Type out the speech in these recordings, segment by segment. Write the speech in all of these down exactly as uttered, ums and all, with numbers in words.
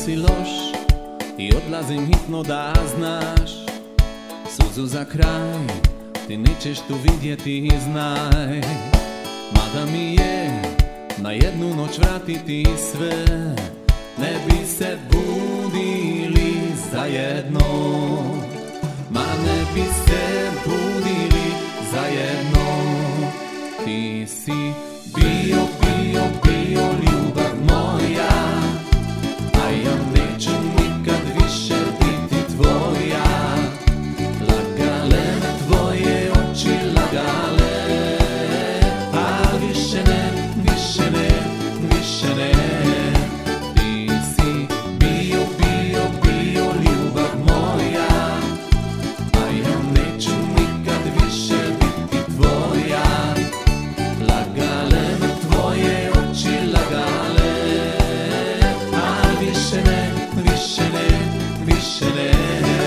si loš i odlazim hitno da znaš. Suzu za kraj ti nećeš tu vidjeti i znaj. Mada mi je na jednu noć vratiti sve, ne bi se budili zajedno. Ma ne bi se budili zajedno. Ti si bio, bio, bio ljubav moja, a ja neću nikad više biti tvoja. Lagale me tvoje oči, lagale, a više ne, više ne, više ne. Ti si bio, bio, bio ljubav moja, a ja neću nikad više biti tvoja. Lagale me tvoje oči, lagale, a više ne, više ne, više ne.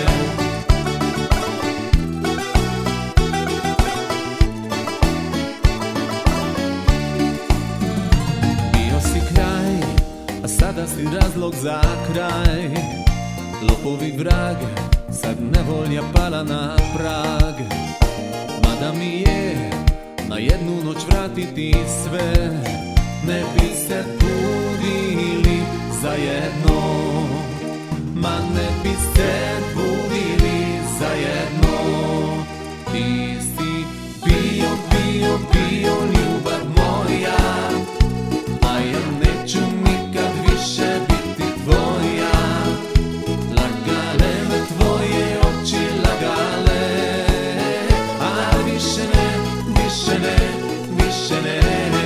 Bio si kraj, a sada si razlog za kraj. Lopovi vrag, sad nevolja pala na prag. Mada mi je na jednu noć vratiti sve, ne bi se budili zajedno. Ma ne bi se budili zajedno. Ti si bio, bio, bio ljubav moja, a ja neću nikad više biti tvoja. Lagale me tvoje oči, lagale, a više ne, više ne, više ne.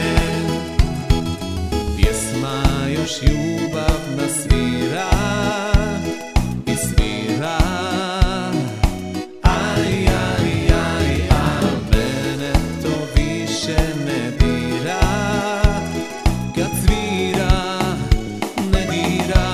Pjesma još ljubavna svira i svira. Aj, aj, aj, a mene to više ne dira. Kad svira, ne dira.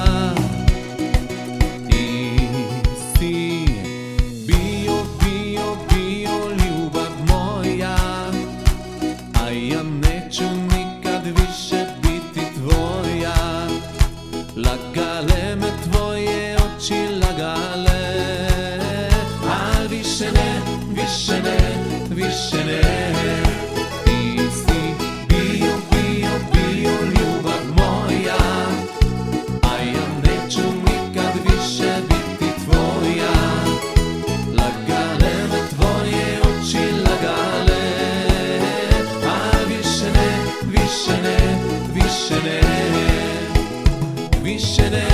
Ti si bio, bio, bio ljubav moja, a ja neću nikad više biti tvoja. Lagale me tvoje oči, lagale, a više ne, više ne, više ne. Ti si bio, bio, bio ljubav moja, a ja neću nikad više biti tvoja. Lagale me tvoje oči, lagale, a više ne, više ne, više ne, više ne.